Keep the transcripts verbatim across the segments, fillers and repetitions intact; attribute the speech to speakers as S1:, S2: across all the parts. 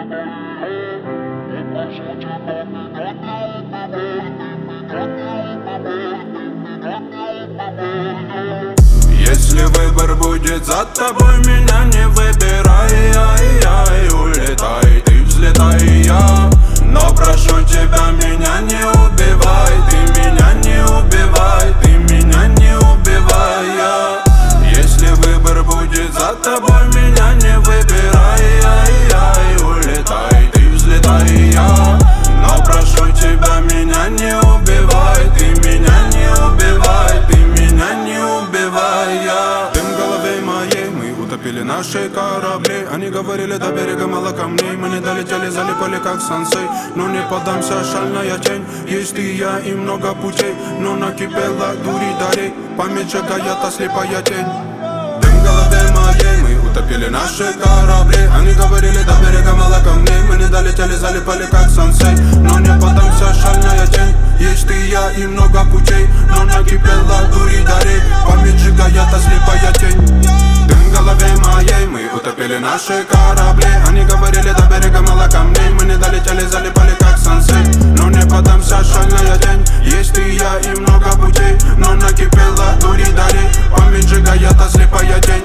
S1: Если выбор будет за тобой, меня не выбирай, ай, ай, улетай, ты взлетай, я. Но прошу тебя, меня не убивай, ты меня не убивай, ты меня не убивай, я. Если выбор будет за тобой, меня не выбирай, ай, ай, улетай, ты взлетай, я. Но прошу тебя, меня не убивай, ты меня не убивай, ты меня не убивай, я. Дым в голове моей, мы утопили наши корабли. Они говорили, до берега мало камней. Мы не долетели, залипали как сансей. Но не поддамся, шальная тень. Есть и я, и много путей. Но накипела дури дарей. Память сжигает, а слепая тень. Дым в голове моей, мы утопили наши корабли. Они говорили, до берега мало камней. Мы не долетели, залипали как сансей. Но не поддамся, шальная тень. Есть и я, и много путей. Но накипела дури дарей. Память сжигает, а слепая тень. Дым в голове моей, мы утопили наши корабли. Они говорили, до берега мало камней. Мы не долетели, залипали как сансей. Но не поддамся, шальная тень. Есть и я, и много путей. Но накипела дури дарей. Память сжигает, а слепая тень.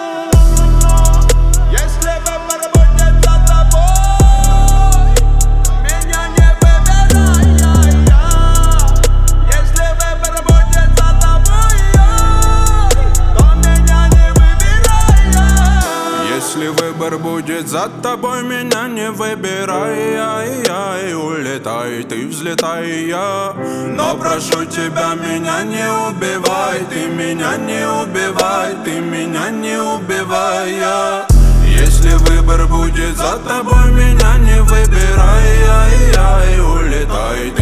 S1: Если выбор будет за тобой, меня не выбирай, ай, ай, улетай, ты взлетай, я. Но прошу тебя, меня не убивай, ты меня не убивай, ты меня не убивай, я. Если выбор будет за тобой, меня не выбирай, ай, ай, улетай, ты